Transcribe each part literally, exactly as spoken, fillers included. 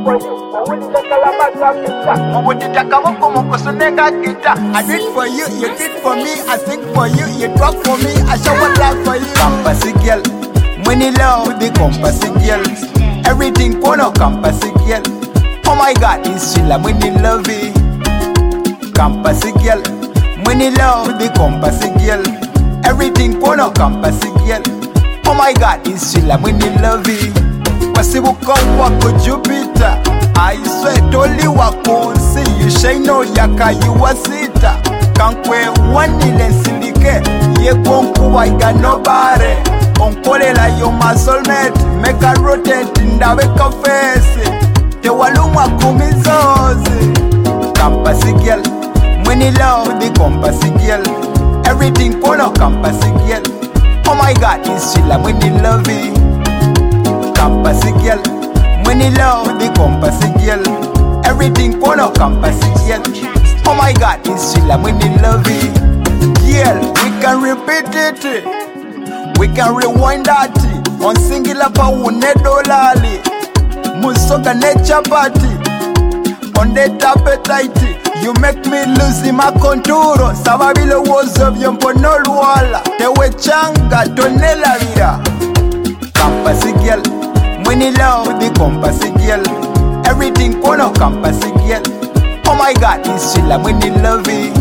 for you. I did for you, you did for me. I sing for you, you talk for me. I shower love for you. Campus girl, money love the compass girl. Everything for no campus girl. Oh my God, it's Sheila when you love it. Campus girl, money love the compass girl. Everything for no campus girl. Oh my God, it's Sheila when you love it. Wasibuka wako Jupiter, I sweat only wako see you shine no yaka you wasita. Kankwe wanile sindike, ye konku waiga nobare. Onkolela yo my soulmate, make a rotate ndawe kafese. Te walumwa kumizozi. Campus girl, money love the compass girl. Everything for no campus girl. Oh my God, it's Sheila when you love it. Campus girl, money love the compass girl. Everything for no campus girl. Oh my God, it's Sheila when you love it. Girl, we can repeat it, we can rewind that. On singular power nedolali, musoga nature party. On the appetite, you make me lose my contour. Sababile was of your ponolwala. Te wechanga tonela vida. Campus girl, money love the compass girl. Everything for no campus girl. Oh my God, it's Sheila when you love it.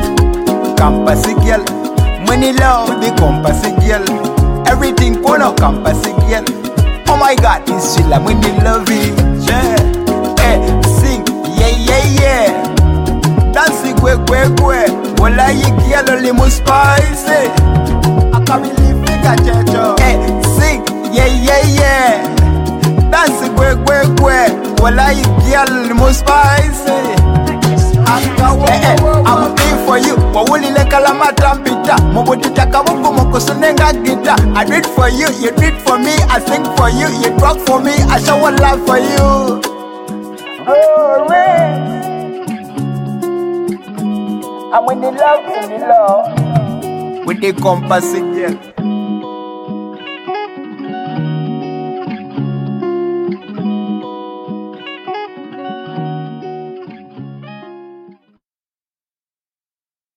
Campus girl, money love the compass girl. Everything for no campus girl. Oh my God, it's Sheila when you love it. Yeah, hey, sing, yeah, yeah, yeah. Dancing kwe kwe kwe. Wala yi girl limu spicy. I can't believe we got checho. Hey, sing, yeah, yeah, yeah. Dancing kwe kwe kwe. Wala yi girl limu spicy. I'm paying for you. Wawuli le kalama trampita. Mobodi takabuku mokosunenga gita. I did for you, you did for me. I sing for you, you talk for me. I shower love for you. Oh, I'm in the love, in the love. With the compass girl.